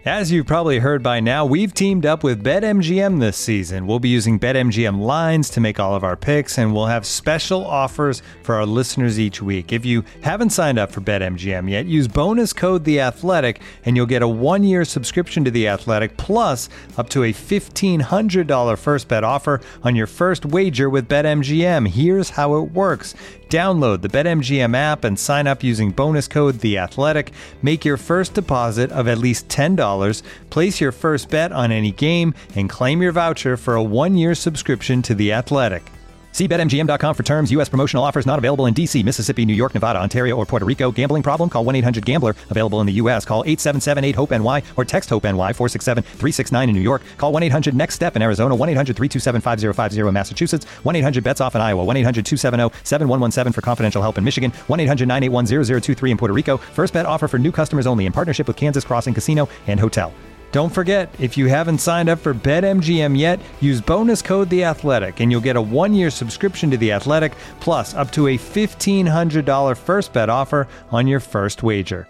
As you've probably heard by now, we've teamed up with BetMGM this season. We'll be using BetMGM lines to make all of our picks, and we'll have special offers for our listeners each week. If you haven't signed up for BetMGM yet, use bonus code The Athletic, and you'll get a 1-year subscription to The Athletic, plus up to a $1,500 first bet offer on your first wager with BetMGM. Here's how it works. Download the BetMGM app and sign up using bonus code The Athletic. Make your first deposit of at least $10. Place your first bet on any game and claim your voucher for a 1-year subscription to The Athletic. See BetMGM.com for terms. U.S. promotional offers not available in D.C., Mississippi, New York, Nevada, Ontario, or Puerto Rico. Gambling problem? Call 1-800-GAMBLER. Available in the U.S. Call 877-8-HOPE-NY or text HOPE-NY 467-369 in New York. Call 1-800-NEXT-STEP in Arizona. 1-800-327-5050 in Massachusetts. 1-800-BETS-OFF in Iowa. 1-800-270-7117 for confidential help in Michigan. 1-800-981-0023 in Puerto Rico. First bet offer for new customers only in partnership with Kansas Crossing Casino and Hotel. Don't forget, if you haven't signed up for BetMGM yet, use bonus code The Athletic, and you'll get a 1-year subscription to The Athletic, plus up to a $1,500 first bet offer on your first wager.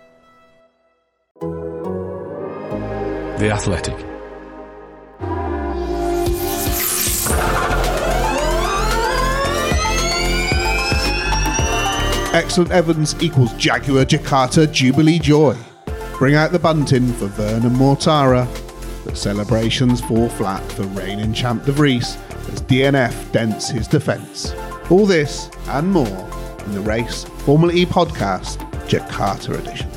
The Athletic. Excellent Evans equals Jaguar Jakarta Jubilee Joy. Bring out the bunting for Vern and Mortara. The celebrations fall flat for reigning champ De Vries as DNF dents his defence. All this and more in the Race Formula E podcast, Jakarta edition.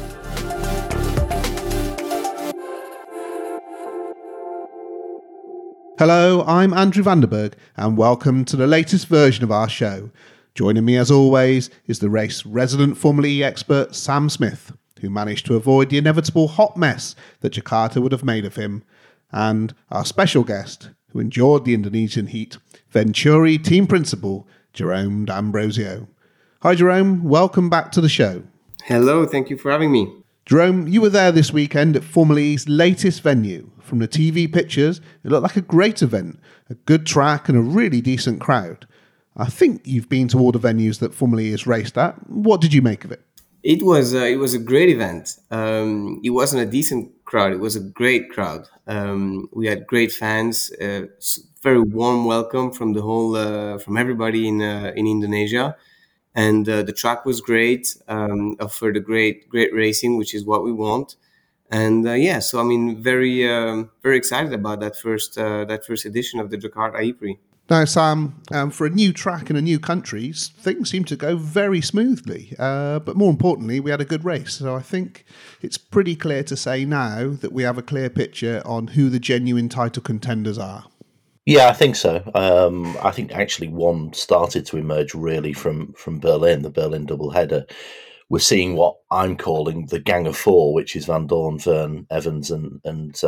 Hello, I'm Andrew Vanderberg and welcome to the latest version of our show. Joining me as always is the race resident Formula E expert Sam Smith, who managed to avoid the inevitable hot mess that Jakarta would have made of him, and our special guest, who endured the Indonesian heat, Venturi team principal, Jerome D'Ambrosio. Hi Jerome, welcome back to the show. Hello, thank you for having me. Jerome, you were there this weekend at Formula E's latest venue. From the TV pictures, it looked like a great event, a good track and a really decent crowd. I think you've been to all the venues that Formula E has raced at. What did you make of it? It was a great event. It wasn't a decent crowd. It was a great crowd. We had great fans. Very warm welcome from the whole from everybody in Indonesia, and the track was great. Offered a great racing, which is what we want. And so I mean, very excited about that first edition of the Jakarta E-Prix. Now, Sam, for a new track in a new country, things seem to go very smoothly. But more importantly, we had a good race. So I think it's pretty clear to say now that we have a clear picture on who the genuine title contenders are. Yeah, I think so. I think actually one started to emerge really from Berlin, the Berlin doubleheader. We're seeing what I'm calling the Gang of Four, which is Van Dorn, Vern, Evans, and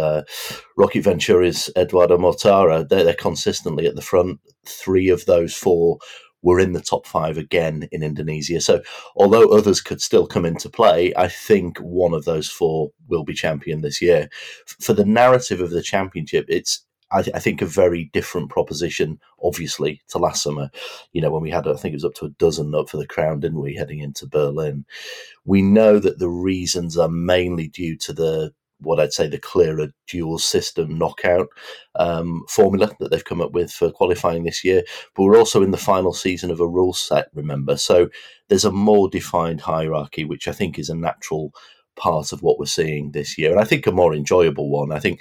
Rocky Venturi's Eduardo Mortara. They're consistently at the front. 3 of those 4 were in the top 5 again in Indonesia. So although others could still come into play, I think one of those 4 will be champion this year. For the narrative of the championship, it's I think a very different proposition, obviously, to last summer. You know, when we had, I think it was up to a dozen up for the crown, didn't we, heading into Berlin? We know that the reasons are mainly due to what I'd say the clearer dual system knockout formula that they've come up with for qualifying this year. But we're also in the final season of a rule set, remember? So there's a more defined hierarchy, which I think is a natural part of what we're seeing this year. And I think a more enjoyable one. I think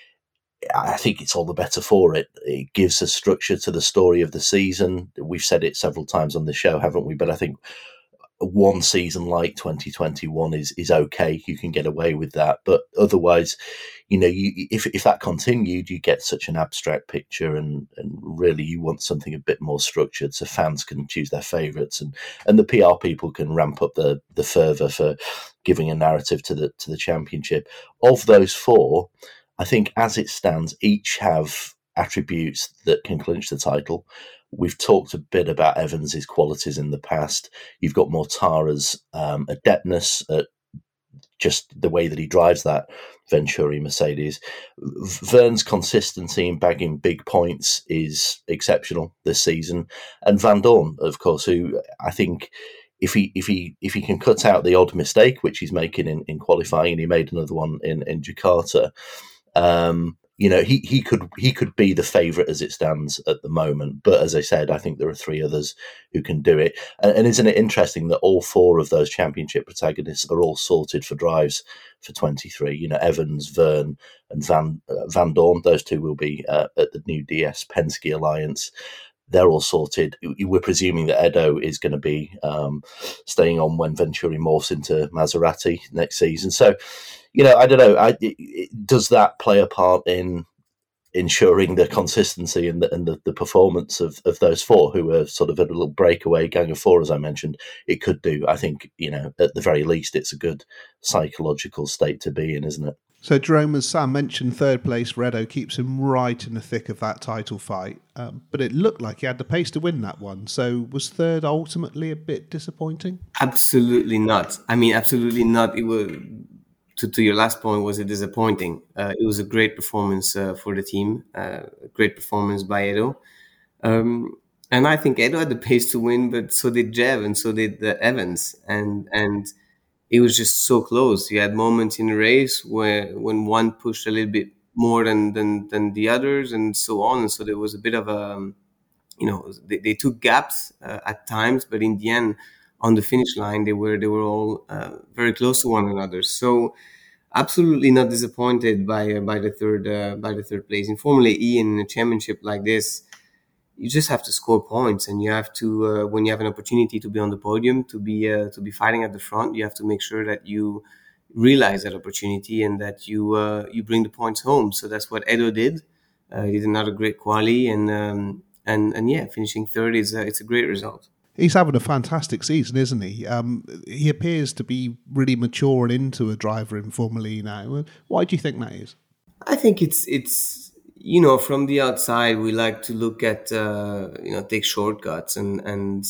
it's all the better for it. It gives a structure to the story of the season. We've said it several times on the show, haven't we? But I think one season like 2021 is okay. You can get away with that. But otherwise, you know, if that continued, you get such an abstract picture, and really you want something a bit more structured so fans can choose their favourites, and the PR people can ramp up the fervour for giving a narrative to the championship. Of those 4, I think as it stands, each have attributes that can clinch the title. We've talked a bit about Evans's qualities in the past. You've got Mortara's adeptness at just the way that he drives that Venturi Mercedes. Vern's consistency in bagging big points is exceptional this season. And Van Dorn, of course, who I think if he can cut out the odd mistake, which he's making in qualifying, and he made another one in Jakarta, he could be the favourite as it stands at the moment. But as I said, I think there are three others who can do it. And isn't it interesting that all four of those championship protagonists are all sorted for drives for 23? Evans, Verne, and Van Dorn. Those two will be at the new DS Penske Alliance. They're all sorted. We're presuming that Edo is going to be staying on when Venturi morphs into Maserati next season. So, I don't know. Does that play a part in ensuring the consistency and the performance of those four who are sort of a little breakaway gang of four, as I mentioned? It could do. I think, at the very least, it's a good psychological state to be in, isn't it? So, Jerome, as Sam mentioned, third place for Edo keeps him right in the thick of that title fight. But it looked like he had the pace to win that one. So was third ultimately a bit disappointing? Absolutely not. I mean, absolutely not. It was, to your last point, was it disappointing? It was a great performance for the team, a great performance by Edo. And I think Edo had the pace to win, but so did Jev and so did Evans. And it was just so close. You had moments in the race when one pushed a little bit more than the others, and so on. And so there was a bit of a, they took gaps at times, but in the end, on the finish line, they were all very close to one another. So absolutely not disappointed by the third place in Formula E. In a championship like this, you just have to score points, and you have to when you have an opportunity to be on the podium, to be fighting at the front, you have to make sure that you realize that opportunity and that you bring the points home. So that's what Edo did. He did another great quali, and finishing third it's a great result. He's having a fantastic season, isn't he? He appears to be really maturing into a driver in Formula E now. Why do you think that is? I think it's from the outside, we like to look at, take shortcuts and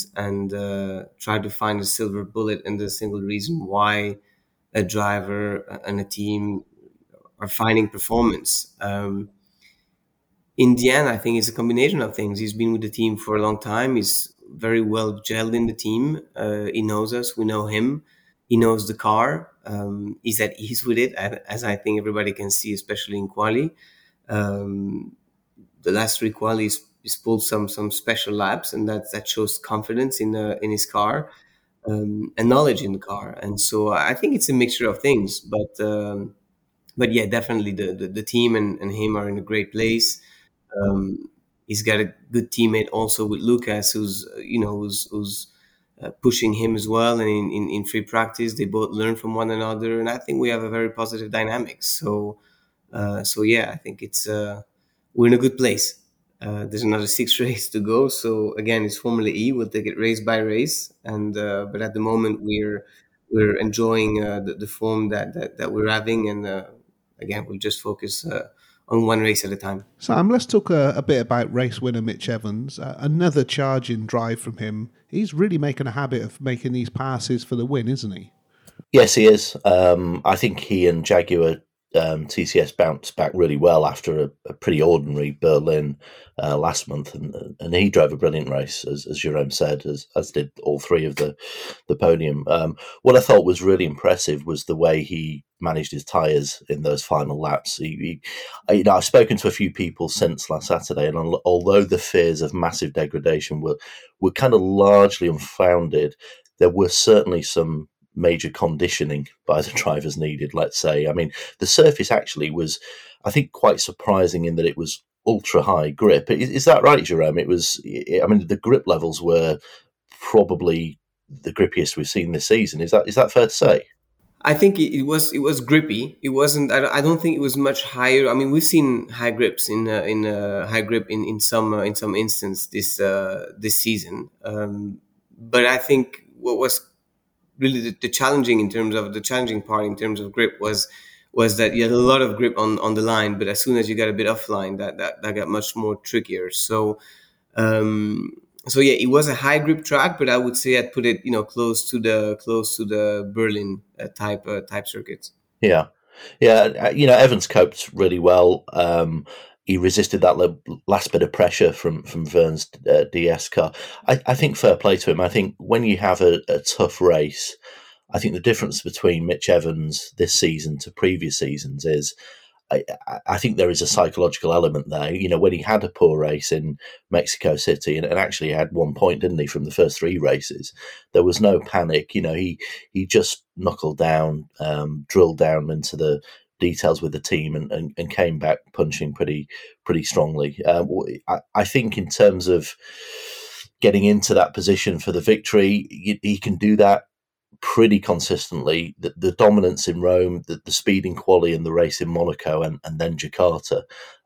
try to find a silver bullet and the single reason why a driver and a team are finding performance. In the end, I think it's a combination of things. He's been with the team for a long time. He's very well gelled in the team. He knows us. We know him. He knows the car. He's at ease with it, as I think everybody can see, especially in quali. The last three qualis, he's pulled some special laps, and that shows confidence in his car and knowledge in the car. And so I think it's a mixture of things. But yeah, definitely the team and him are in a great place. He's got a good teammate also with Lucas, who's pushing him as well. And in free practice, they both learn from one another, and I think we have a very positive dynamic. So yeah, I think it's we're in a good place. There's another 6 races to go. So again, it's Formula E. We'll take it race by race, and but at the moment we're enjoying the form that we're having, and again, we'll just focus on one race at a time. Sam, let's talk a bit about race winner Mitch Evans. Another charging drive from him. He's really making a habit of making these passes for the win, isn't he? Yes, he is. I think he and Jaguar TCS bounced back really well after a pretty ordinary Berlin last month, and he drove a brilliant race, as Jerome said, as did all three of the podium. What I thought was really impressive was the way he managed his tyres in those final laps. I've spoken to a few people since last Saturday, and although the fears of massive degradation were kind of largely unfounded, there were certainly some major conditioning by the drivers needed, let's say. I mean, the surface actually was, I think, quite surprising in that it was ultra high grip. Is that right, Jerome? The grip levels were probably the grippiest we've seen this season. Is that fair to say? I think it was grippy. It wasn't. I don't think it was much higher. I mean, we've seen high grips in high grip in some instance this season. But I think what was really the challenging part in terms of grip was that you had a lot of grip on the line, but as soon as you got a bit offline, that got much more trickier. So yeah, it was a high grip track, but I would say I'd put it close to the Berlin type circuits. Yeah. Evans coped really well. he resisted that last bit of pressure from Verne's DS car. I think fair play to him. I think when you have a tough race, I think the difference between Mitch Evans this season to previous seasons is I think there is a psychological element there. You know, when he had a poor race in Mexico City and actually had 1 point, didn't he, from the first 3 races, there was no panic. You know, he just knuckled down, drilled down into the details with the team and came back punching pretty strongly. I think in terms of getting into that position for the victory, he can do that pretty consistently. The dominance in Rome, the speed in quali and the race in Monaco and then Jakarta,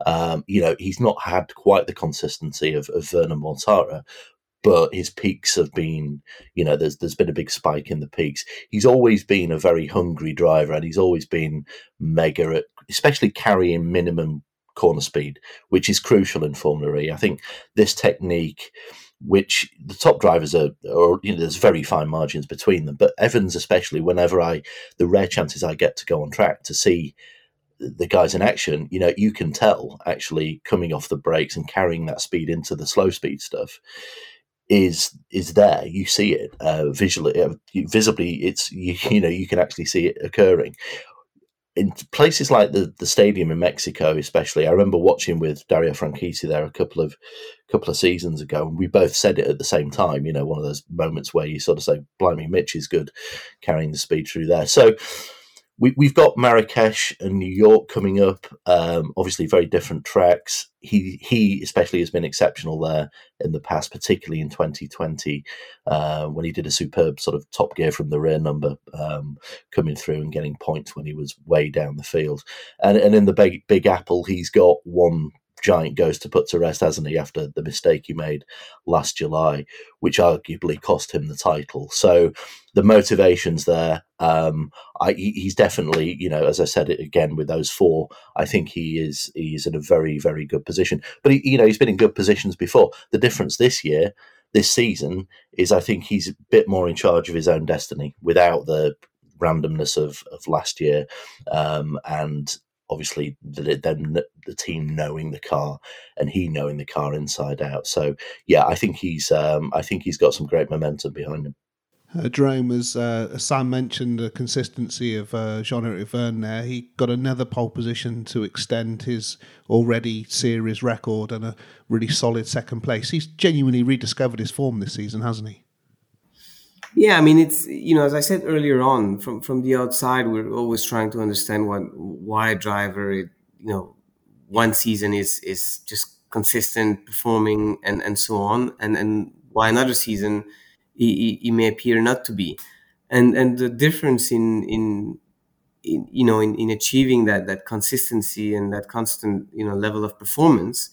he's not had quite the consistency of Vernon Mortara, but his peaks have been, there's been a big spike in the peaks. He's always been a very hungry driver, and he's always been mega at, especially carrying minimum corner speed, which is crucial in Formula E. I think this technique, which the top drivers are there's very fine margins between them, but Evans especially, whenever the rare chances I get to go on track to see the guys in action, you can tell actually coming off the brakes and carrying that speed into the slow speed stuff is there. You see it visibly. It's you can actually see it occurring in places like the stadium in Mexico, especially. I remember watching with Dario Franchitti there a couple of seasons ago, and we both said it at the same time. One of those moments where you sort of say, "Blimey, Mitch is good carrying the speed through there." So we've got Marrakesh and New York coming up. Obviously, very different tracks. He especially has been exceptional there in the past, particularly in 2020 when he did a superb sort of top gear from the rear number, coming through and getting points when he was way down the field. And in the Big Apple, he's got one giant ghost to put to rest, hasn't he, after the mistake he made last July, which arguably cost him the title. So the motivation's there. He's definitely, as I said it again with those 4, I think he's in a very, very good position. But he's been in good positions before. The difference this season is I think he's a bit more in charge of his own destiny without the randomness of last year, and obviously the team knowing the car and he knowing the car inside out. So yeah, I think he's got some great momentum behind him. Jerome, as Sam mentioned, the consistency of Jean-Eric Vergne there. He got another pole position to extend his already series record and a really solid second place. He's genuinely rediscovered his form this season, hasn't he? Yeah, I mean, it's, as I said earlier on, from the outside, we're always trying to understand why a driver, one season is just consistent performing and so on, and why another season he may appear not to be, and the difference in achieving that consistency and that constant level of performance,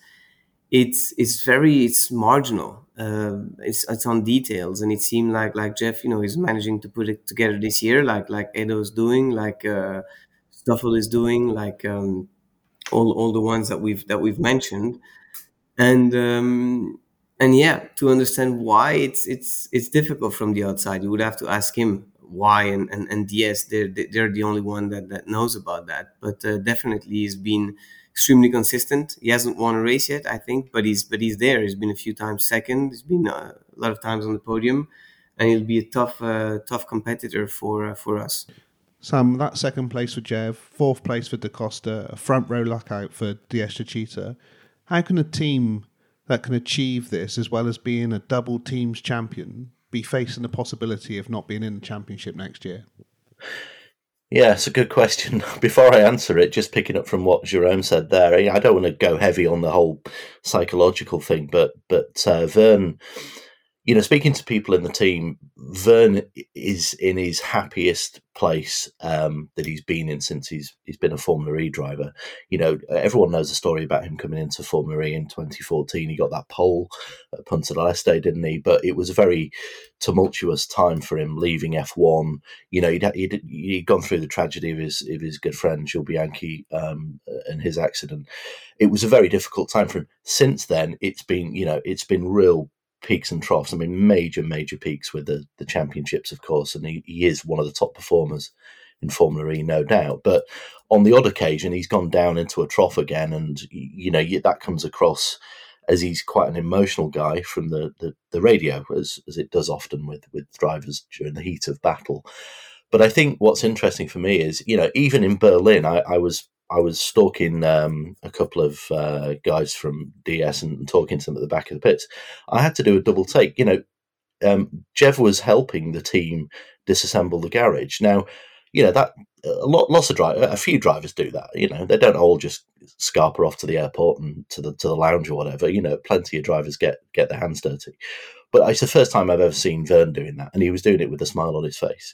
it's marginal. It's on details, and it seemed like Jeff, is managing to put it together this year, like Edo's doing, like Stoffel is doing, like all the ones that we've mentioned, and yeah, to understand why it's difficult from the outside. You would have to ask him why, and yes, they're the only one that knows about that. But definitely, he's been extremely consistent. He hasn't won a race yet, I think, but he's there. He's been a few times second. He's been a lot of times on the podium, and he'll be a tough competitor for us. Sam, that second place for Jev, 4th place for Da Costa, a front row lockout for DS Techeetah. How can a team that can achieve this, as well as being a double teams champion, be facing the possibility of not being in the championship next year? Yeah, it's a good question. Before I answer it, just picking up from what Jerome said there, I don't want to go heavy on the whole psychological thing, but Vergne, speaking to people in the team, Vergne is in his happiest place that he's been in since he's been a Formula E driver. Everyone knows the story about him coming into Formula E in 2014. He got that pole at Punta del Este, didn't he? But it was a very tumultuous time for him leaving F1. He'd gone through the tragedy of his good friend Jules Bianchi and his accident. It was a very difficult time for him. Since then, it's been real peaks and troughs. I mean, major peaks with the championships, of course, and he is one of the top performers in Formula E, no doubt. But on the odd occasion, he's gone down into a trough again, and that comes across as he's quite an emotional guy from the radio, as it does often with drivers during the heat of battle. But I think what's interesting for me is, even in Berlin, I was stalking a couple of guys from DS and talking to them at the back of the pits. I had to do a double take. Jev was helping the team disassemble the garage. Now, that a few drivers do that. They don't all just scarper off to the airport and to the lounge or whatever. Plenty of drivers get their hands dirty. But it's the first time I've ever seen Vern doing that, and he was doing it with a smile on his face.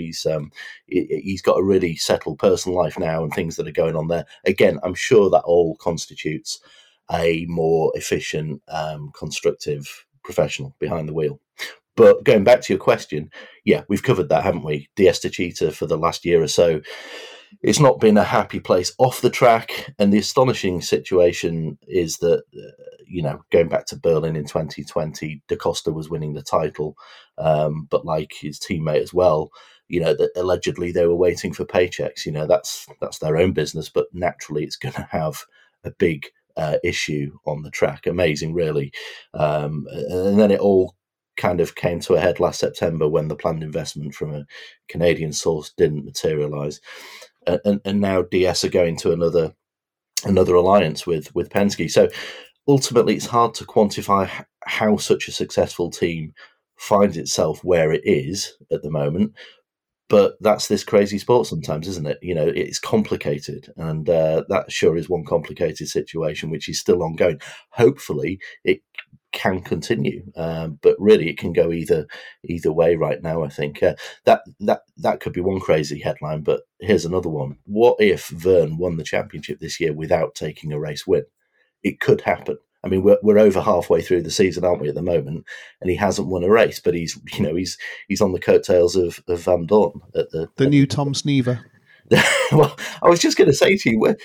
He's got a really settled personal life now, and things that are going on there. Again, I'm sure that all constitutes a more efficient, constructive professional behind the wheel. But going back to your question, yeah, we've covered that, haven't we? DS Techeetah for the last year or so, it's not been a happy place off the track. And the astonishing situation is that, going back to Berlin in 2020, Da Costa was winning the title, but like his teammate as well, that allegedly they were waiting for paychecks. That's their own business, but naturally it's going to have a big issue on the track. Amazing, really. And then it all kind of came to a head last September when the planned investment from a Canadian source didn't materialise. And now DS are going to another alliance with Penske. So ultimately, it's hard to quantify how such a successful team finds itself where it is at the moment. But that's this crazy sport sometimes, isn't it? It's complicated, and that sure is one complicated situation, which is still ongoing. Hopefully, it can continue, but really, it can go either way right now. I think that could be one crazy headline. But here's another one: what if Vern won the championship this year without taking a race win? It could happen. I mean, we're over halfway through the season, aren't we, at the moment? And he hasn't won a race, but he's on the coattails of Van Dorn at the new Tom Snever. Well, I was just going to say to you,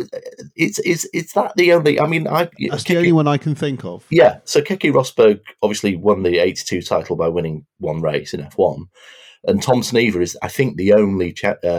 is that the only? I mean, that's the only one I can think of. Yeah. So Keke Rosberg obviously won the 82 title by winning one race in F1, and Tom Snever is, I think, the only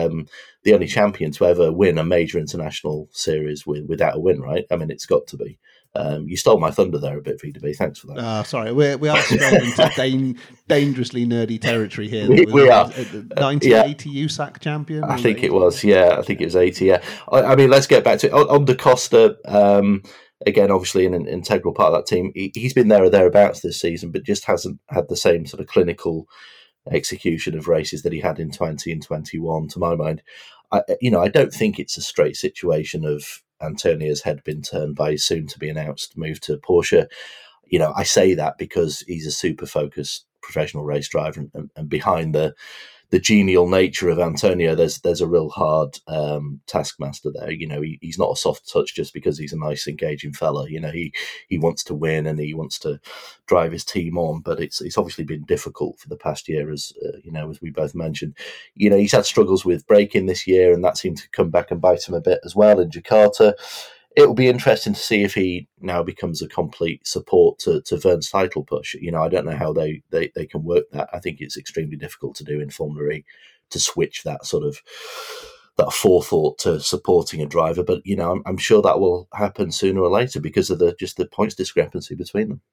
champion to ever win a major international series without a win. Right? I mean, it's got to be. You stole my thunder there a bit, VW. Thanks for that. Sorry, we are straying into dangerously nerdy territory here. We are. 1980 USAC champion? I think it was, yeah. I think it was 80, yeah. I mean, let's get back to it. On Da Costa, again, obviously an integral part of that team. He's been there or thereabouts this season, but just hasn't had the same sort of clinical execution of races that he had in 20 and 21, to my mind. I don't think it's a straight situation of Antonia's head been turned by his soon-to-be-announced move to Porsche. I say that because he's a super focused professional race driver, and behind the genial nature of Antonio, there's a real hard taskmaster there. He's not a soft touch just because he's a nice, engaging fella. He wants to win and he wants to drive his team on, but it's obviously been difficult for the past year, as as we both mentioned. He's had struggles with braking this year, and that seemed to come back and bite him a bit as well in Jakarta. It will be interesting to see if he now becomes a complete support to Vern's title push. I don't know how they can work that. I think it's extremely difficult to do in Formula E, to switch that sort of that forethought to supporting a driver. But I'm sure that will happen sooner or later because of the points discrepancy between them.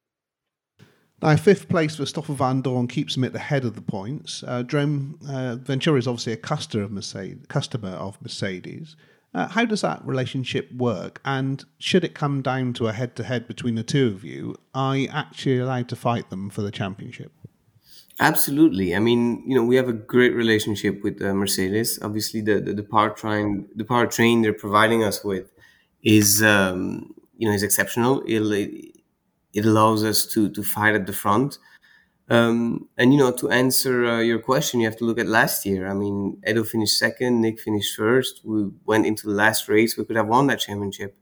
Now, fifth place for Stoffel Vandoorne keeps him at the head of the points. Jerome Venturi is obviously a customer of Mercedes. How does that relationship work? And should it come down to a head-to-head between the two of you, are you actually allowed to fight them for the championship? Absolutely. I mean, we have a great relationship with Mercedes. Obviously, the powertrain they're providing us with is exceptional. It allows us to fight at the front. And to answer your question, you have to look at last year. I mean, Edo finished second, Nick finished first. We went into the last race. We could have won that championship.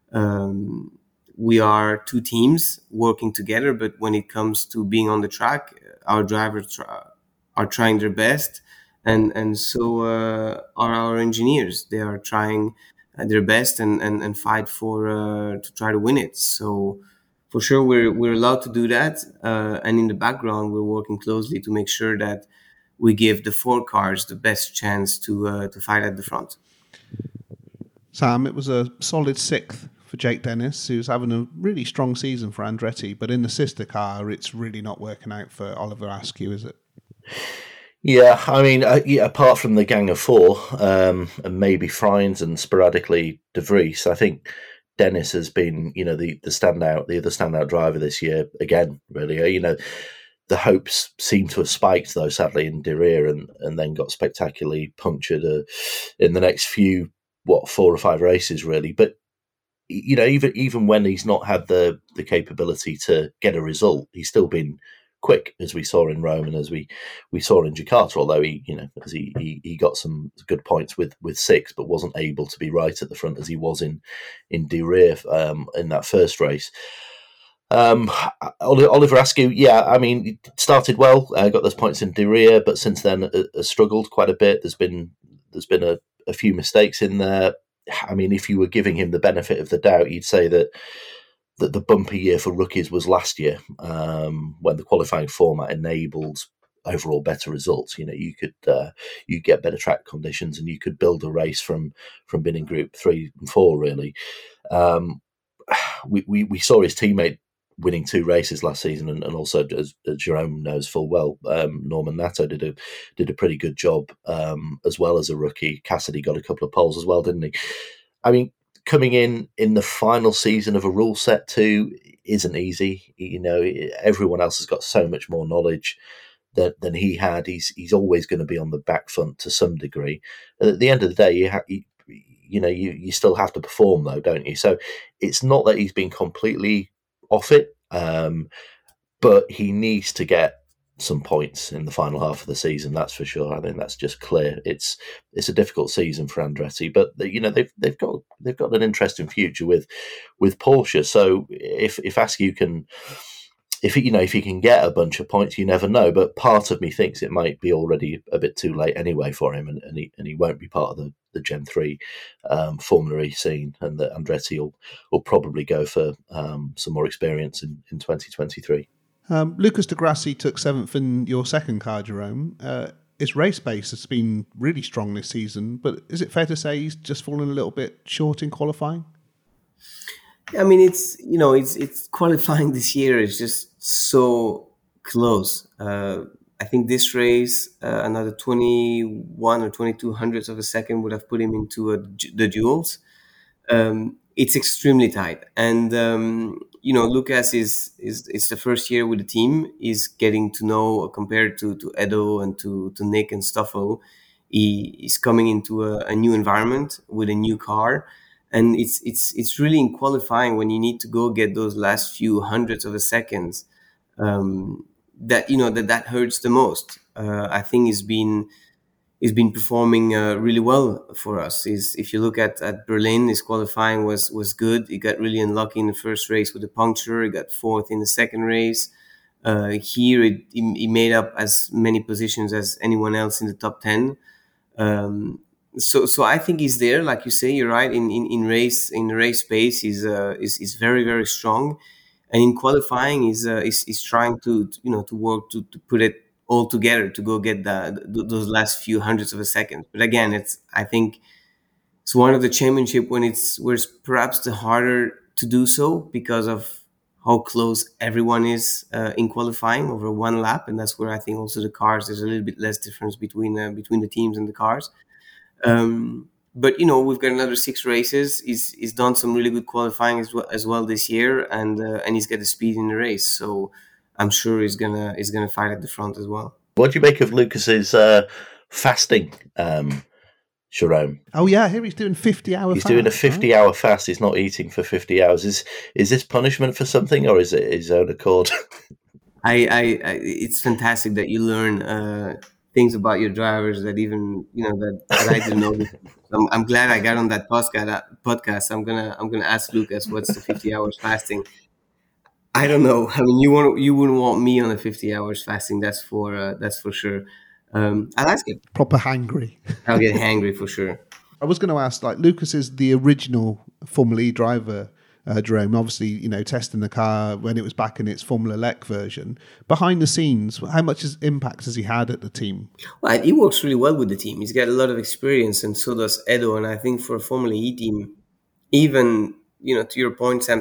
We are two teams working together, but when it comes to being on the track, our drivers are trying their best, and so are our engineers. They are trying their best and fight to try to win it. So for sure, we're allowed to do that, and in the background, we're working closely to make sure that we give the 4 cars the best chance to fight at the front. Sam, it was a solid 6th for Jake Dennis, who's having a really strong season for Andretti, but in the sister car, it's really not working out for Oliver Askew, is it? Yeah, I mean, apart from the gang of 4, and maybe Freins and sporadically De Vries, I think Dennis has been, the other standout driver this year again. Really, the hopes seem to have spiked though, sadly, in De Reer, and then got spectacularly punctured in the next few 4 or 5 races, really. But even when he's not had the capability to get a result, he's still been quick, as we saw in Rome and as we saw in Jakarta. Although he got some good points with 6, but wasn't able to be right at the front as he was in De Reer in that first race. Oliver Askew, he started well, got those points in De Reer, but since then has struggled quite a bit. There's been a few mistakes in there. I mean, if you were giving him the benefit of the doubt, you'd say that the bumper year for rookies was last year, when the qualifying format enabled overall better results. You could you get better track conditions, and you could build a race from being in Group 3 and 4. Really, we saw his teammate winning 2 races last season, and also, as Jerome knows full well, Norman Nato did a pretty good job as well as a rookie. Cassidy got a couple of poles as well, didn't he? I mean, coming in the final season of a rule set too isn't easy. Everyone else has got so much more knowledge than he had. He's always going to be on the back foot to some degree. At the end of the day, you still have to perform though, don't you? So it's not that he's been completely off it, but he needs to get some points in the final half of the season. That's for sure. I think that's just clear. It's a difficult season for Andretti, but they've got an interesting future with Porsche. So if Askew can, if he can get a bunch of points, you never know. But part of me thinks it might be already a bit too late anyway for him, and he won't be part of the Gen 3 Formula E scene, and that Andretti will probably go for some more experience in 2023. Lucas Di Grassi took 7th in your second car, Jerome. His race pace has been really strong this season, but is it fair to say he's just fallen a little bit short in qualifying? I mean, it's qualifying this year is just so close. I think this race, another 21 or 22 hundredths of a second would have put him into the duels. It's extremely tight, and Lucas is the first year with the team. He's getting to know, compared to Edo and to Nick and Stoffel, he's coming into a new environment with a new car, and it's really in qualifying when you need to go get those last few hundredths of a seconds that hurts the most. I think he's been performing really well for us. If you look at Berlin, his qualifying was good. He got really unlucky in the first race with a puncture. He got 4th in the second race. Here, he made up as many positions as anyone else in the top 10. So I think he's there, like you say. You're right. In race pace, he's very, very strong, and in qualifying, he's trying to work to put it all together to go get those last few hundredths of a second. But again, I think it's one of the championship where it's perhaps the harder to do so because of how close everyone is in qualifying over one lap, and that's where I think also the cars, there's a little bit less difference between the teams and the cars. But we've got another 6 races. He's done some really good qualifying as well this year, and he's got the speed in the race. So I'm sure he's gonna fight at the front as well. What do you make of Lucas's fasting, Jerome? Oh yeah, here he's doing 50-hour. He's doing a 50-hour fast. He's not eating for 50 hours. Is this punishment for something, or is it his own accord? It's fantastic that you learn things about your drivers that even that I didn't know. I'm glad I got on that podcast. I'm gonna ask Lucas what's the 50 hours fasting. I don't know. I mean, you wouldn't want me on a 50 hours fasting. That's for sure. I'll ask him. Proper hangry. I'll get hangry for sure. I was going to ask, Lucas is the original Formula E driver Jerome. Obviously, testing the car when it was back in its Formula Lec version. Behind the scenes, how much impact has he had at the team? Well, he works really well with the team. He's got a lot of experience, and so does Edo. And I think for a Formula E team, even to your point, Sam,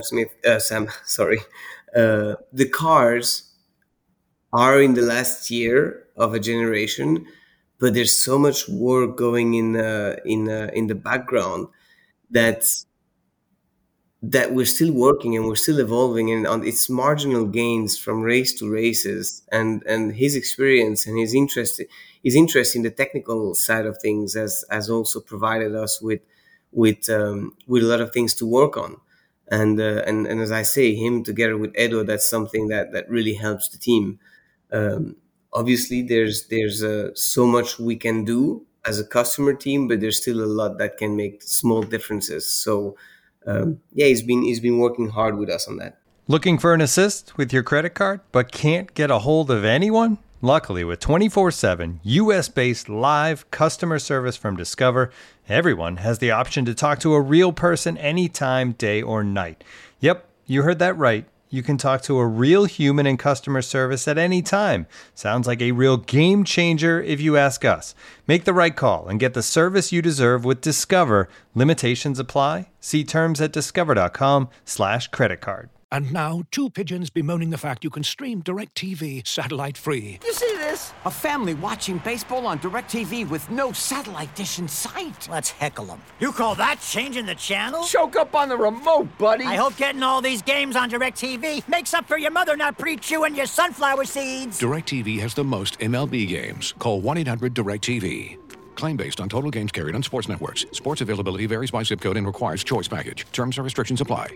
the cars are in the last year of a generation, but there's so much work going in the background that we're still working and we're still evolving, and on its marginal gains from race to races, and his experience and his interest in the technical side of things has also provided us with a lot of things to work on. And as I say, him together with Edo, that's something that really helps the team. Obviously, there's so much we can do as a customer team, but there's still a lot that can make small differences. So, he's been working hard with us on that. Looking for an assist with your credit card, but can't get a hold of anyone? Luckily, with 24/7 U.S.-based live customer service from Discover, everyone has the option to talk to a real person anytime, day or night. Yep, you heard that right. You can talk to a real human in customer service at any time. Sounds like a real game changer if you ask us. Make the right call and get the service you deserve with Discover. Limitations apply. See terms at discover.com/creditcard. And now, two pigeons bemoaning the fact you can stream DirecTV satellite-free. You see this? A family watching baseball on DirecTV with no satellite dish in sight. Let's heckle them. You call that changing the channel? Choke up on the remote, buddy. I hope getting all these games on DirecTV makes up for your mother not pre-chewing your sunflower seeds. DirecTV has the most MLB games. Call 1-800-DirecTV. Claim based on total games carried on sports networks. Sports availability varies by zip code and requires choice package. Terms and restrictions apply.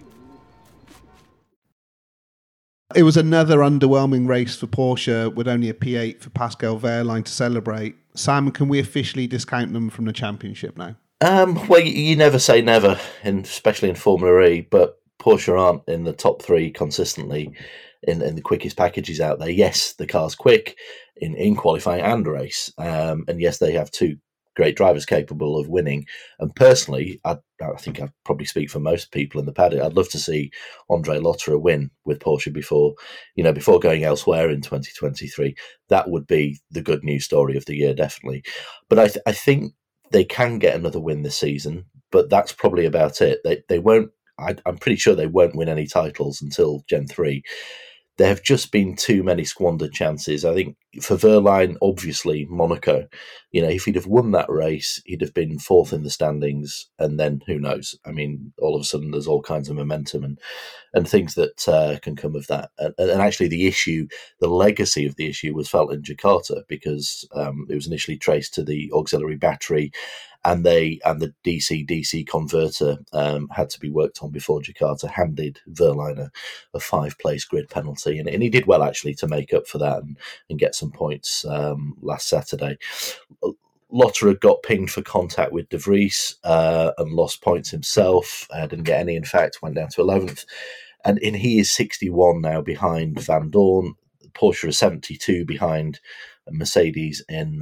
It was another underwhelming race for Porsche with only a P8 for Pascal Wehrlein to celebrate. Sam, can we officially discount them from the championship now? Well, you never say never, especially in Formula E, but Porsche aren't in the top three consistently in the quickest packages out there. Yes, the car's quick in qualifying and race, and yes, they have two great drivers capable of winning. And personally, I think I'd probably speak for most people in the paddock. I'd love to see Andre Lotterer win with Porsche before going elsewhere in 2023. That would be the good news story of the year, definitely. But I think they can get another win this season, but that's probably about it. They won't. I'm pretty sure they won't win any titles until Gen 3. There have just been too many squandered chances. I think for Wehrlein, obviously, Monaco, if he'd have won that race, he'd have been fourth in the standings. And then who knows? I mean, all of a sudden, there's all kinds of momentum and things that can come of that. And actually, the legacy of the issue was felt in Jakarta because it was initially traced to the auxiliary battery. And the DC-DC converter had to be worked on before Jakarta handed Wehrlein a 5-place grid penalty. And he did well, actually, to make up for that and get some points last Saturday. Lotterer got pinged for contact with De Vries and lost points himself. Didn't get any, in fact, went down to 11th. And he is 61 now behind Van Dorn. Porsche is 72 behind Mercedes in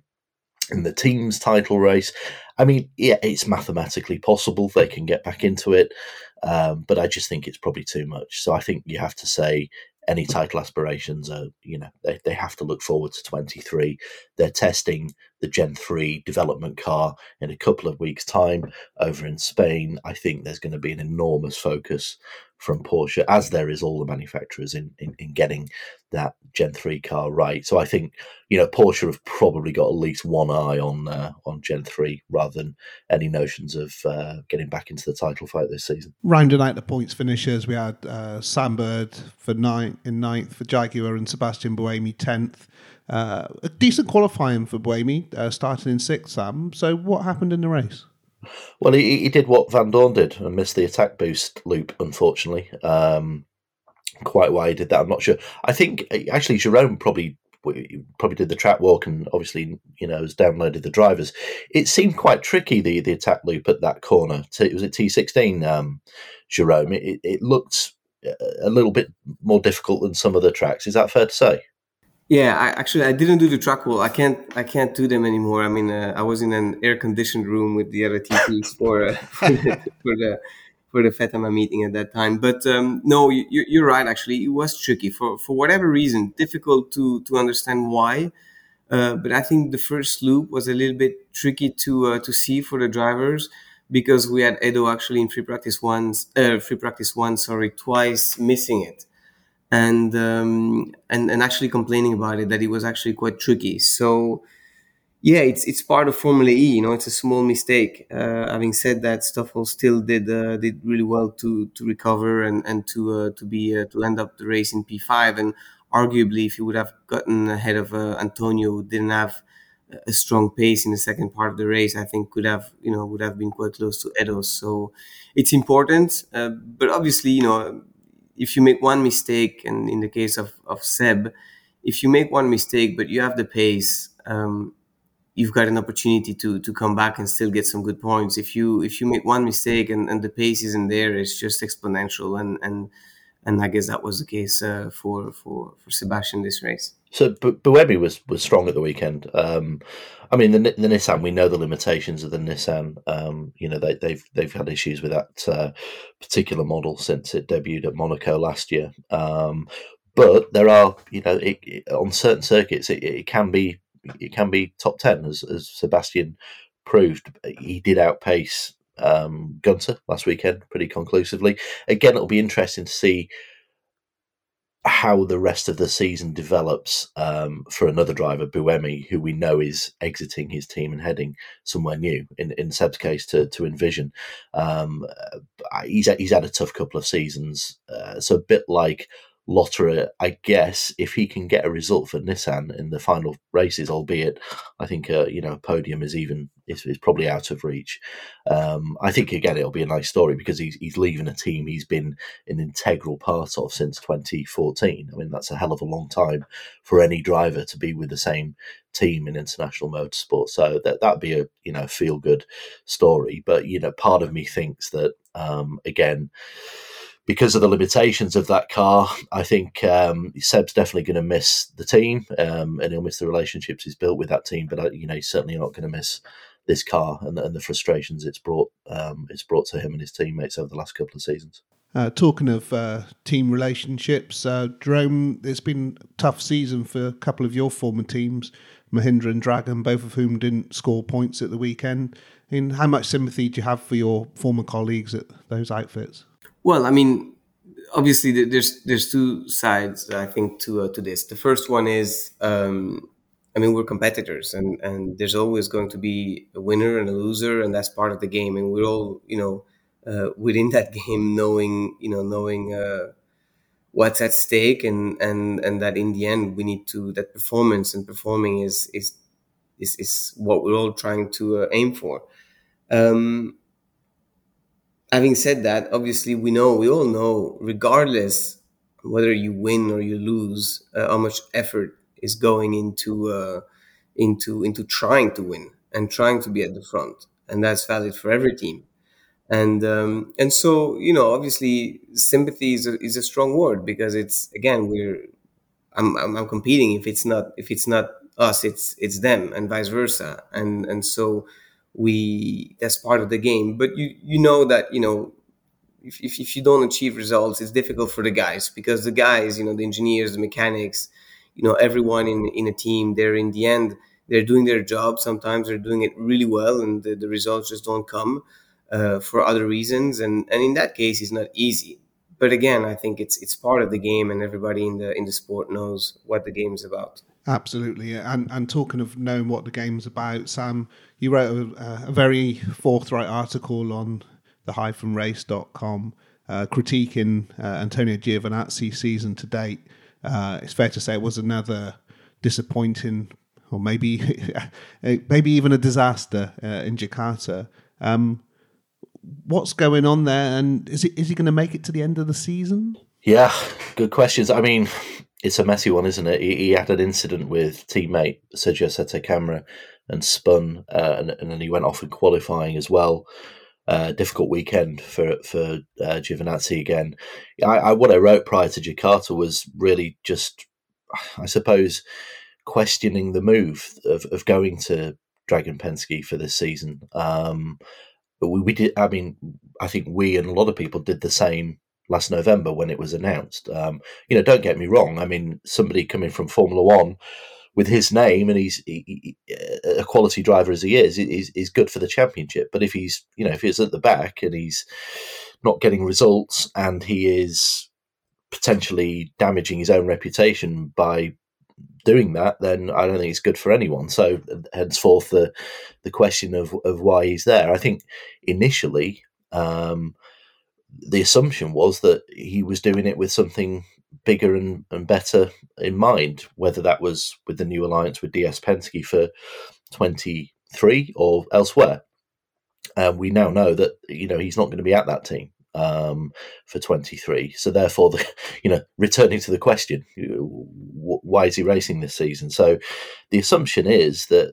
the team's title race. I mean, yeah, it's mathematically possible they can get back into it, but I just think it's probably too much. So I think you have to say any title aspirations are, they have to look forward to 23. They're testing the Gen 3 development car in a couple of weeks' time over in Spain. I think there's going to be an enormous focus from Porsche, as there is all the manufacturers in getting that Gen 3 car right. So I think, Porsche have probably got at least one eye on Gen 3 rather than any notions of getting back into the title fight this season. Rounding out the points finishers, we had Sam Bird in ninth for Jaguar and Sebastian Buemi 10th. A decent qualifying for Buemi, starting in 6th, Sam. So what happened in the race? Well, he did what Van Dorn did and missed the attack boost loop, unfortunately. Quite why he did that, I'm not sure. I think, actually, Jerome probably did the track walk and obviously, has downloaded the drivers. It seemed quite tricky, the attack loop at that corner. Was it T16, Jerome? It looked a little bit more difficult than some of the tracks. Is that fair to say? Yeah, I didn't do the track wall. I can't do them anymore. I mean, I was in an air-conditioned room with the other TPs for the FETAMA meeting at that time. But no, you're right. Actually, it was tricky for whatever reason. Difficult to understand why. But I think the first loop was a little bit tricky to see for the drivers, because we had Edo actually in free practice one, twice missing it, and actually complaining about it, that it was actually quite tricky. So yeah, it's part of Formula E. It's a small mistake. Having said that, Stoffel still did really well to recover and to end up the race in P5. And arguably, if he would have gotten ahead of Antonio, who didn't have a strong pace in the second part of the race, I think would have been quite close to Edo. So it's important, but obviously, if you make one mistake, and in the case of Seb, if you make one mistake but you have the pace, you've got an opportunity to come back and still get some good points. If you make one mistake and the pace isn't there, it's just exponential. And I guess that was the case for Sebastian this race. So Buemi was strong at the weekend. I mean, the Nissan, we know the limitations of the Nissan. They've had issues with that particular model since it debuted at Monaco last year. But there are, on certain circuits, it can be top 10, as Sebastian proved. He did outpace Gunter last weekend pretty conclusively. Again, it'll be interesting to see how the rest of the season develops for another driver, Buemi, who we know is exiting his team and heading somewhere new. In Seb's case, to Envision. He's had a tough couple of seasons, so a bit like Lotterer, I guess, if he can get a result for Nissan in the final races, albeit I think a podium is probably out of reach. I think again it'll be a nice story, because he's leaving a team he's been an integral part of since 2014. I mean, that's a hell of a long time for any driver to be with the same team in international motorsport. So that'd be a feel good story. But part of me thinks that again, because of the limitations of that car, I think Seb's definitely going to miss the team, and he'll miss the relationships he's built with that team. But he's certainly not going to miss this car and the frustrations it's brought to him and his teammates over the last couple of seasons. Talking of team relationships, Jerome, it's been a tough season for a couple of your former teams, Mahindra and Dragon, both of whom didn't score points at the weekend. And how much sympathy do you have for your former colleagues at those outfits? Well, I mean, obviously there's two sides, I think, to this. The first one is, we're competitors, and there's always going to be a winner and a loser, and that's part of the game. And we're all, within that game, knowing what's at stake, and that in the end we need to, that performance and performing is what we're all trying to aim for. Having said that, obviously we all know, regardless whether you win or you lose, how much effort is going into trying to win and trying to be at the front, and that's valid for every team. And so obviously sympathy is a strong word, because it's, again, I'm competing. If it's not us, it's them, and vice versa, and so. That's part of the game. But you know that if you don't achieve results, it's difficult for the guys, because the guys, the engineers, the mechanics, everyone in a team, they're, in the end, they're doing their job. Sometimes they're doing it really well, and the results just don't come for other reasons. And in that case, it's not easy. But again, I think it's part of the game, and everybody in the sport knows what the game is about. Absolutely. And talking of knowing what the game's about, Sam, you wrote a very forthright article on the-race.com critiquing Antonio Giovinazzi's season to date. It's fair to say it was another disappointing, or maybe even a disaster in Jakarta. What's going on there, and is he going to make it to the end of the season? Yeah, good questions. I mean, it's a messy one, isn't it? He had an incident with teammate Sergio Sette Camara and spun, and then he went off in qualifying as well. Difficult weekend for Giovinazzi again. What I wrote prior to Jakarta was really just, I suppose, questioning the move of going to Dragon Penske for this season. But we did. I mean, I think we and a lot of people did the same last November when it was announced. Don't get me wrong. I mean, somebody coming from Formula One with his name, and he's a quality driver as he is good for the championship. But if he's at the back and he's not getting results, and he is potentially damaging his own reputation by doing that, then I don't think it's good for anyone. So henceforth, the question of why he's there. I think initially the assumption was that he was doing it with something bigger and better in mind, whether that was with the new alliance with DS Penske for 23 or elsewhere. And we now know that he's not going to be at that team for 23. So therefore, returning to the question, why is he racing this season? So the assumption is that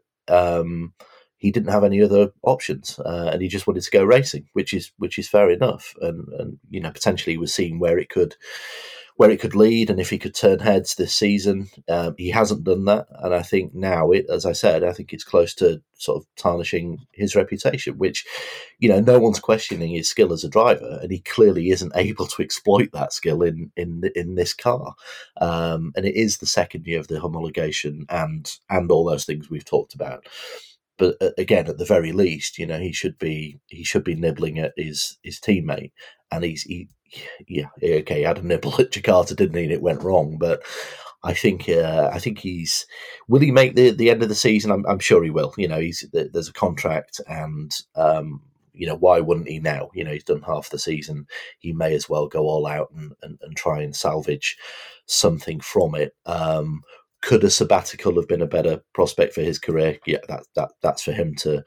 he didn't have any other options, and he just wanted to go racing, which is fair enough. And potentially he was seeing where it could lead, and if he could turn heads this season. He hasn't done that, and I think now, as I said, I think it's close to sort of tarnishing his reputation, which, no one's questioning his skill as a driver, and he clearly isn't able to exploit that skill in this car. And it is the second year of the homologation and all those things we've talked about. But again, at the very least, he should be nibbling at his teammate, and he had a nibble at Jakarta, didn't he? And it went wrong, but I think he's. Will he make the end of the season? I'm sure he will. There's a contract, and why wouldn't he now? He's done half the season. He may as well go all out and try and salvage something from it. Could a sabbatical have been a better prospect for his career? Yeah, that's for him to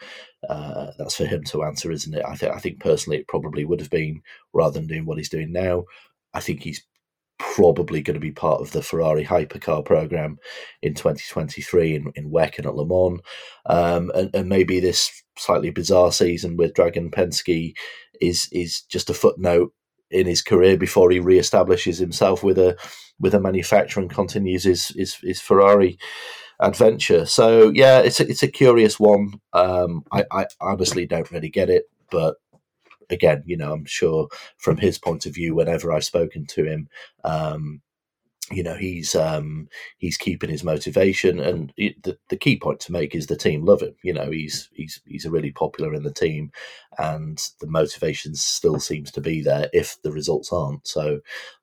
answer, isn't it? I think personally it probably would have been, rather than doing what he's doing now. I think he's probably going to be part of the Ferrari hypercar program in 2023 in WEC and at Le Mans, and maybe this slightly bizarre season with Dragon Penske is just a footnote in his career before he re-establishes himself with a manufacturer and continues his Ferrari adventure. So yeah, it's a curious one. I honestly don't really get it, but again, I'm sure from his point of view, whenever I've spoken to him, he's keeping his motivation, and the key point to make is the team love him. He's a really popular in the team, and the motivation still seems to be there if the results aren't. So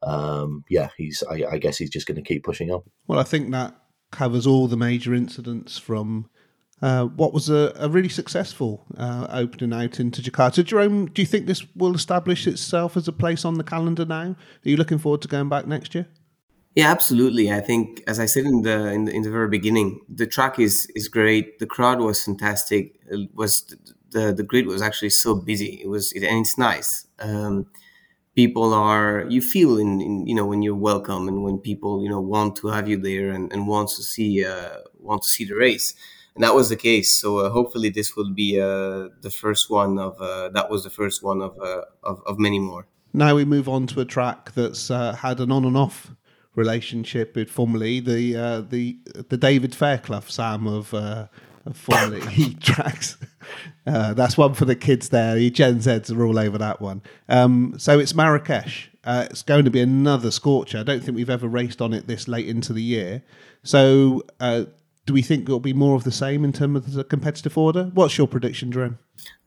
I guess he's just going to keep pushing on. Well, I think that covers all the major incidents from what was a really successful opening out into Jakarta. Jerome, do you think this will establish itself as a place on the calendar now? Are you looking forward to going back next year? Yeah, absolutely. I think, as I said in the very beginning, the track is great. The crowd was fantastic. It was the grid was actually so busy. And it's nice. People you feel in when you're welcome, and when people want to have you there and want to see the race. And that was the case. So hopefully this will be the first one of that was the first one of many more. Now we move on to a track that's had an on and off relationship with Formula E, the David Fairclough, Sam, of Formula E tracks. That's one for the kids there. The Gen Zs are all over that one. So it's Marrakesh. It's going to be another scorcher. I don't think we've ever raced on it this late into the year. So do we think it'll be more of the same in terms of the competitive order? What's your prediction, Jerome?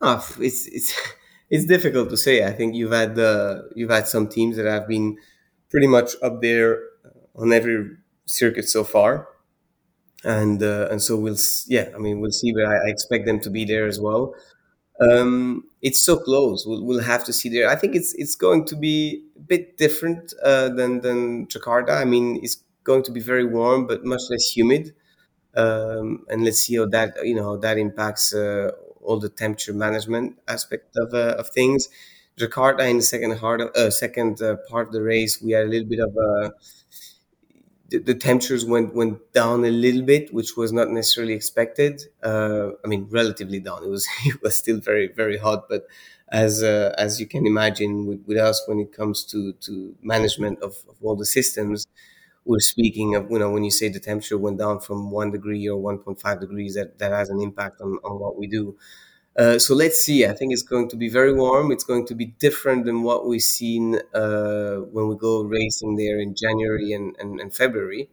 It's difficult to say. I think you've had some teams that have been pretty much up there on every circuit so far, and so we'll see, but I expect them to be there as well. It's so close. We'll have to see there. I think it's going to be a bit different than Jakarta. I mean, it's going to be very warm but much less humid, and let's see how that impacts all the temperature management aspect of things. Jakarta, in the second part of the race, we had a little bit of the temperatures went down a little bit, which was not necessarily expected. Relatively down. It was still very, very hot, but as you can imagine, with us, when it comes to management of all the systems, we're speaking of, when you say the temperature went down from 1 degree or 1.5 degrees, that has an impact on what we do. So let's see. I think it's going to be very warm. It's going to be different than what we've seen when we go racing there in January and February.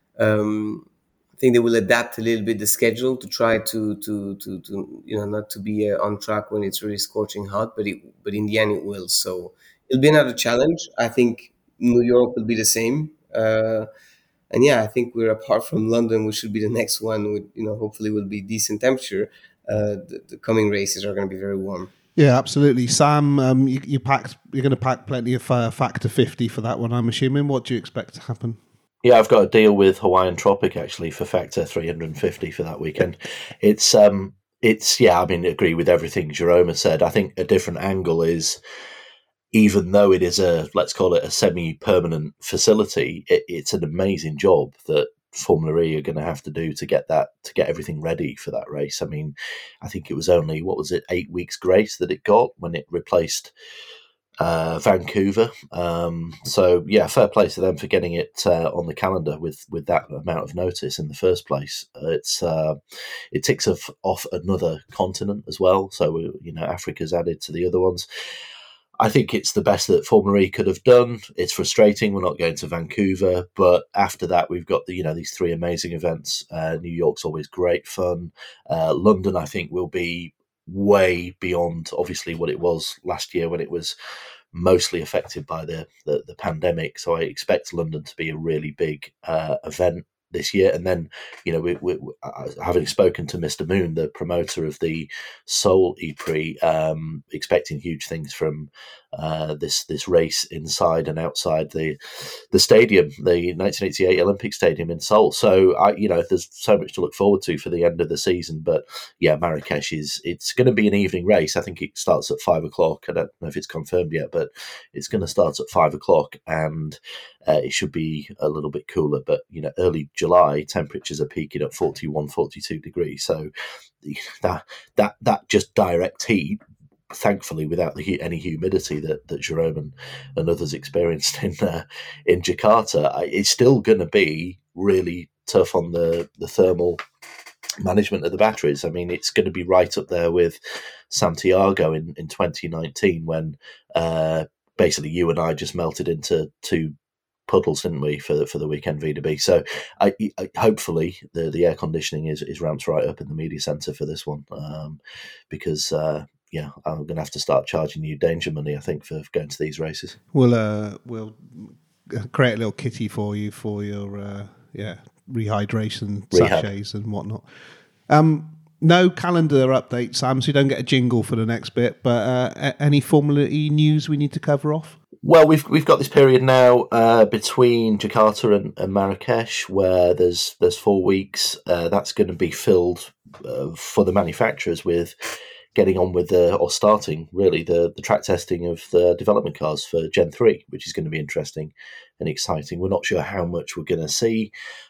I think they will adapt a little bit the schedule to try to not to be on track when it's really scorching hot, but in the end it will. So it'll be another challenge. I think New York will be the same. And yeah, I think we're apart from London, which should be the next one. With hopefully will be decent temperature. The coming races are going to be very warm. Yeah, absolutely. Sam, you're going to pack plenty of Factor 50 for that one, I'm assuming. What do you expect to happen? Yeah, I've got a deal with Hawaiian Tropic actually for Factor 350 for that weekend. It's yeah, I mean, I agree with everything Jerome has said. I think a different angle is, even though it is let's call it a semi-permanent facility, it's an amazing job that Formula E are going to have to do to get everything ready for that race. I mean, I think it was only 8 weeks grace that it got when it replaced Vancouver. So yeah, fair play to them for getting it on the calendar with that amount of notice in the first place. It ticks off another continent as well. So Africa's added to the other ones. I think it's the best that Formula E could have done. It's frustrating we're not going to Vancouver, but after that we've got these three amazing events. New York's always great fun. London, I think, will be way beyond obviously what it was last year when it was mostly affected by the pandemic. So I expect London to be a really big event this year. And then, we having spoken to Mr. Moon, the promoter of the Seoul E-Prix, expecting huge things from this race inside and outside the stadium, the 1988 Olympic Stadium in Seoul. So there's so much to look forward to for the end of the season. But yeah, Marrakesh it's going to be an evening race. I think it starts at 5:00. I don't know if it's confirmed yet, but it's going to start at 5:00, and it should be a little bit cooler. But early July temperatures are peaking at 41, 42 degrees. So that just direct heat, thankfully without any humidity that Jerome and others experienced in Jakarta, it's still going to be really tough on the thermal management of the batteries. I mean, it's going to be right up there with Santiago in 2019 when basically you and I just melted into two puddles, didn't we, for the weekend V2B? So I hopefully the air conditioning is ramped right up in the media centre for this one, because I'm going to have to start charging you danger money, I think, for going to these races. We'll create a little kitty for you for your rehydration sachets and whatnot. No calendar update, Sam, so you don't get a jingle for the next bit. But any Formula E news we need to cover off? Well, we've got this period now between Jakarta and Marrakesh where there's 4 weeks. That's going to be filled for the manufacturers with getting on with starting really the track testing of the development cars for Gen 3, which is going to be interesting and exciting. We're not sure how much we're going to see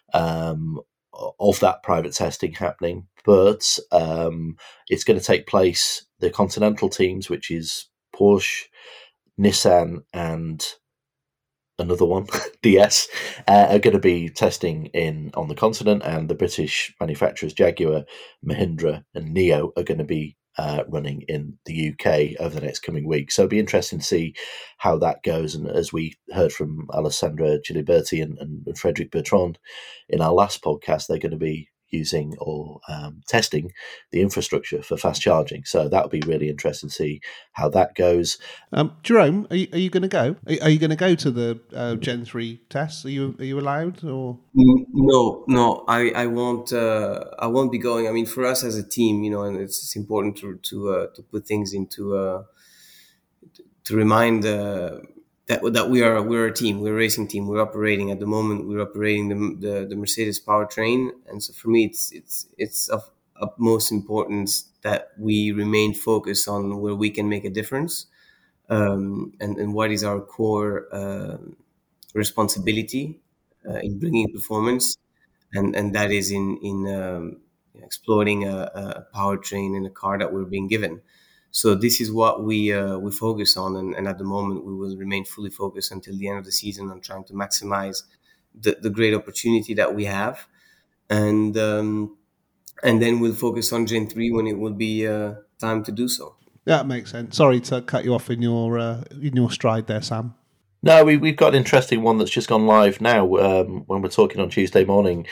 of that private testing happening, but it's going to take place. The Continental teams, which is Porsche, Nissan and another one, DS, are going to be testing on the continent, and the British manufacturers Jaguar, Mahindra and NIO are going to be running in the UK over the next coming week. So it'll be interesting to see how that goes. And as we heard from Alessandra Giliberti and Frederic Bertrand in our last podcast, they're going to be using or testing the infrastructure for fast charging. So that'll be really interesting to see how that goes. Jerome, are you going to go? Are you going to go to the Gen 3 tests? Are you allowed? Or No, I won't. I won't be going. I mean, for us as a team, and it's important to put things into to remind that we're a team, we're a racing team, we're operating at the moment. We're operating the Mercedes powertrain, and so for me, it's of utmost importance that we remain focused on where we can make a difference, and what is our core responsibility in bringing performance, and that is in exploiting a powertrain in a car that we're being given. So this is what we focus on, and at the moment we will remain fully focused until the end of the season on trying to maximize the great opportunity that we have, and then we'll focus on Gen 3 when it will be time to do so. That makes sense. Sorry to cut you off in your stride there, Sam. No, we've got an interesting one that's just gone live now. When we're talking on Tuesday morning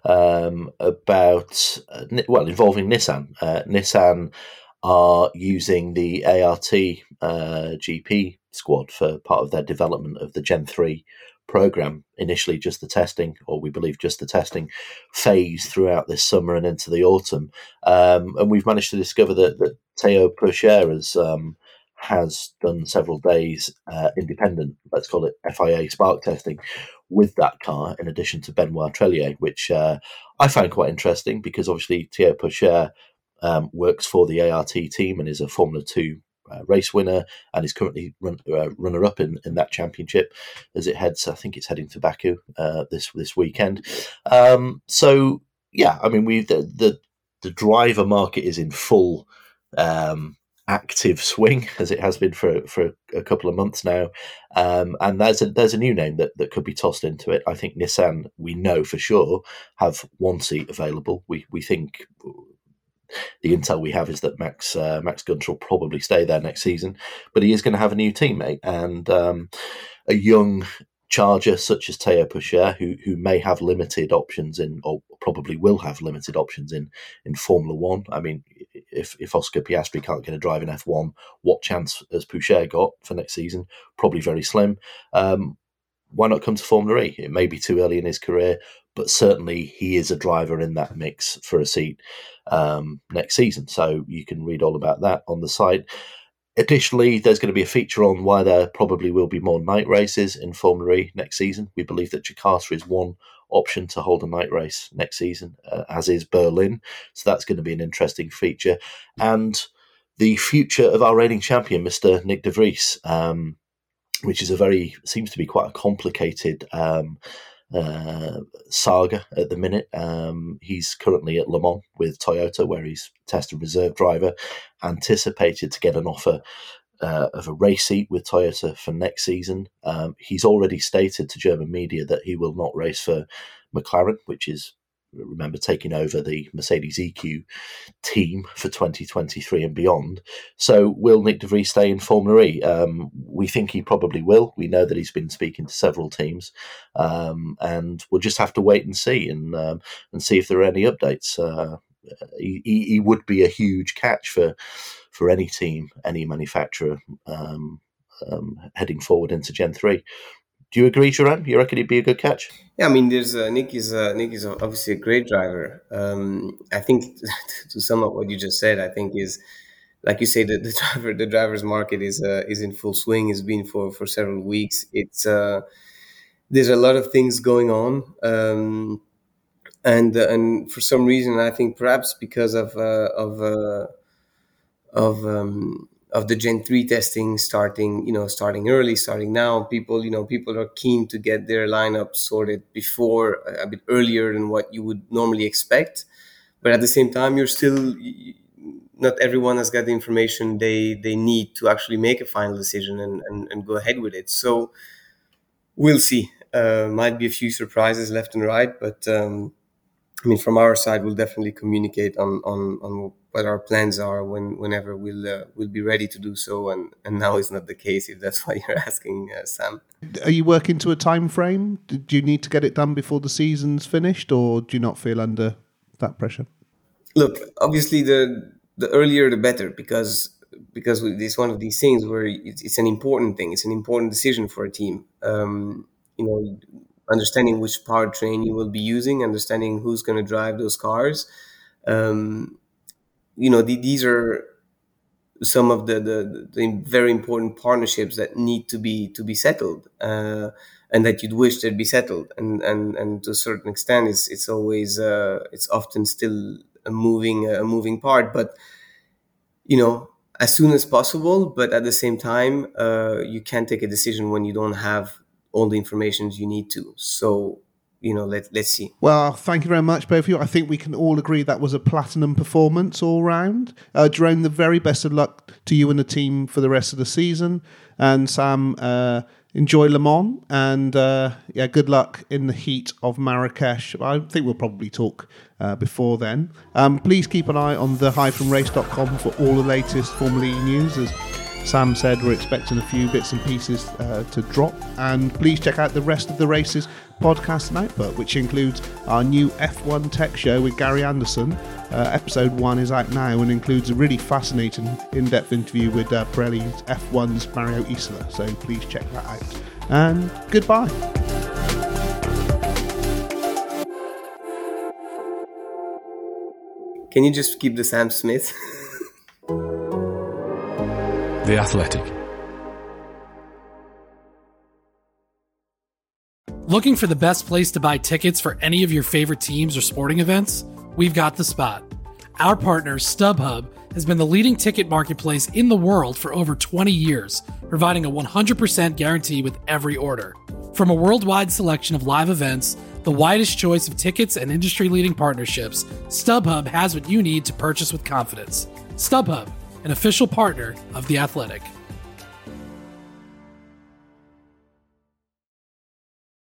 about involving Nissan. Nissan are using the ART GP squad for part of their development of the Gen 3 program. Initially, just the testing, or we believe just the testing phase throughout this summer and into the autumn. And we've managed to discover that Théo Pourchaire has done several days independent, let's call it FIA spark testing, with that car, in addition to Benoit Trellier, which I find quite interesting because obviously Théo Pourchaire works for the ART team and is a Formula 2 race winner and is currently runner-up in that championship as it heads, I think it's heading to Baku this weekend. So, yeah, I mean, the driver market is in full active swing, as it has been for a couple of months now, and there's a new name that could be tossed into it. I think Nissan, we know for sure, have one seat available. We think the intel we have is that Max Günther will probably stay there next season, but he is going to have a new teammate and a young charger such as Théo Pourchaire, who may have limited options or probably will have limited options in Formula One. I mean, if Oscar Piastri can't get a drive in F1, what chance has Pourchaire got for next season? Probably very slim. Why not come to Formula E? It may be too early in his career, but certainly he is a driver in that mix for a seat next season. So you can read all about that on the site. Additionally, there's going to be a feature on why there probably will be more night races in Formula E next season. We believe that Jakarta is one option to hold a night race next season, as is Berlin. So that's going to be an interesting feature. And the future of our reigning champion, Mr. Nick de Vries, which is seems to be quite a complicated saga at the minute. He's currently at Le Mans with Toyota, where he's test and reserve driver, anticipated to get an offer of a race seat with Toyota for next season. He's already stated to German media that he will not race for McLaren, which is, remember, taking over the Mercedes EQ team for 2023 and beyond. So will Nick de Vries stay in Formula E? We think he probably will. We know that he's been speaking to several teams, and we'll just have to wait and see and see if there are any updates. He would be a huge catch for any team, any manufacturer heading forward into Gen 3. Do you agree, Jerome? You reckon he'd be a good catch? Yeah, I mean, Nick is obviously a great driver. I think to sum up what you just said, I think is, like you say, the driver's market is in full swing. It's been for several weeks. It's there's a lot of things going on, and for some reason, I think perhaps because of the Gen 3 testing starting early, starting now, people are keen to get their lineup sorted before, a bit earlier than what you would normally expect. But at the same time, not everyone has got the information they need to actually make a final decision and go ahead with it. So we'll see. Might be a few surprises left and right, but I mean, from our side, we'll definitely communicate on what our plans are whenever we'll be ready to do so. And now is not the case, if that's why you're asking, Sam. Are you working to a time frame? Do you need to get it done before the season's finished, or do you not feel under that pressure? Look, obviously, the earlier the better, because it's one of these things where it's an important thing. It's an important decision for a team. Understanding which powertrain you will be using, understanding who's going to drive those cars. These are some of the very important partnerships that need to be settled, and that you'd wish they'd be settled. And to a certain extent, it's always it's often still a moving part. But as soon as possible. But at the same time, you can't take a decision when you don't have all the information you need to. So let's see. Well, thank you very much, both of you. I think we can all agree that was a platinum performance all round. Jerome, the very best of luck to you and the team for the rest of the season. And Sam, enjoy Le Mans, and good luck in the heat of Marrakesh. I think we'll probably talk before then. Please keep an eye on the-race.com for all the latest Formula E news. As Sam said, we're expecting a few bits and pieces to drop, and please check out the rest of the races podcast and output, which includes our new F1 Tech Show with Gary Anderson. Episode 1 is out now and includes a really fascinating in-depth interview with Pirelli's F1's Mario Isola, so please check that out. And goodbye. Can you just keep the Sam Smith? The Athletic. Looking for the best place to buy tickets for any of your favorite teams or sporting events? We've got the spot. Our partner, StubHub, has been the leading ticket marketplace in the world for over 20 years, providing a 100% guarantee with every order. From a worldwide selection of live events, the widest choice of tickets and industry-leading partnerships, StubHub has what you need to purchase with confidence. StubHub, an official partner of The Athletic.